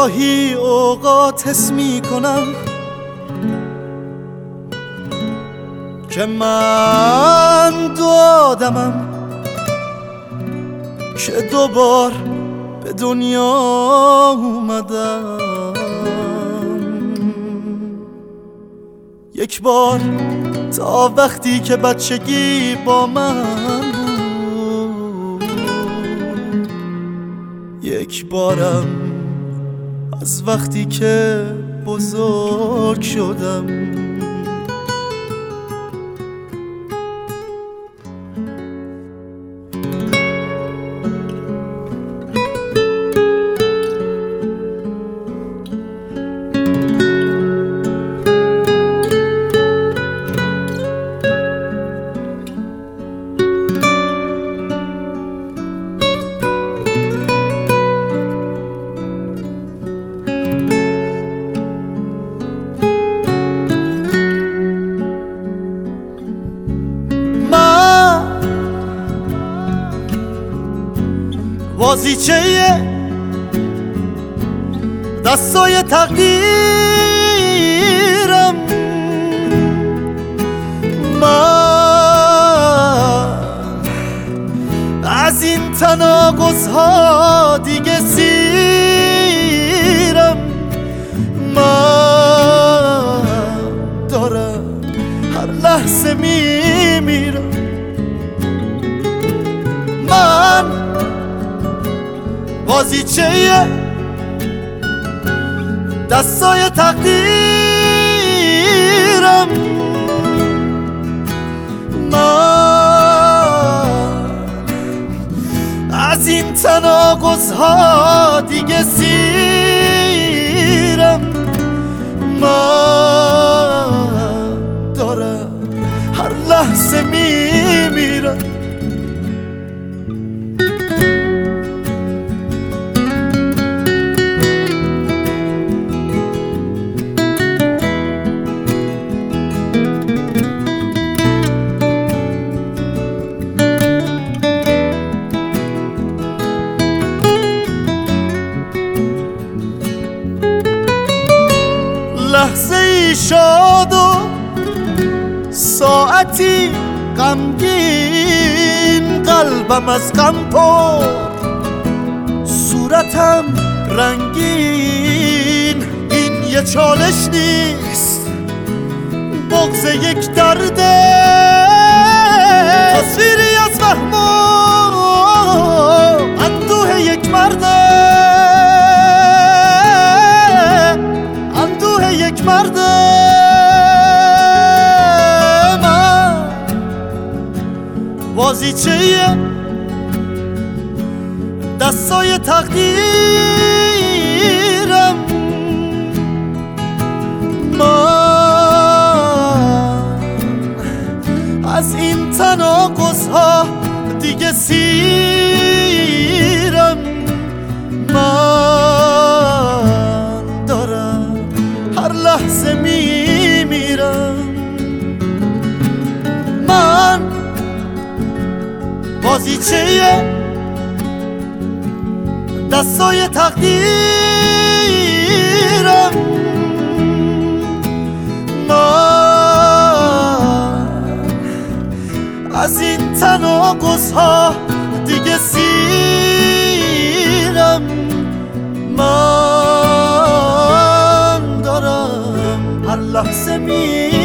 گاهی اوقات حس میکنم که من دو آدمم که دوبار به دنیا اومدم. یک بار تا وقتی که بچگی با من بود، یک بارم از وقتی که بزرگ شدم. بازیچه دستای تقدیرم، من از این تناقض‌ها دیگه سیرم. من دارم هر لحظه میمیرم. من بازیچه دستای تقدیرم، من از این تناقض‌ها دیگه سیرم. من دارم هر لحظه میمیرم. لحظه ای شاد و ساعتی غمگین، قلبم از غم پر، صورتم رنگین. این یه چالش نیست، بغض یک درده، تصویری از وهم و اندوه یک مرده، من بازیچه دستای تقدیرم، من از این تناقض‌ها دیگه سیرم. من دارم هر لحظه میمیرم. من بازیچه دستای تقدیرم، من از این تناقض‌ها دیگه سیرم. من دارم هر لحظه میمیرم.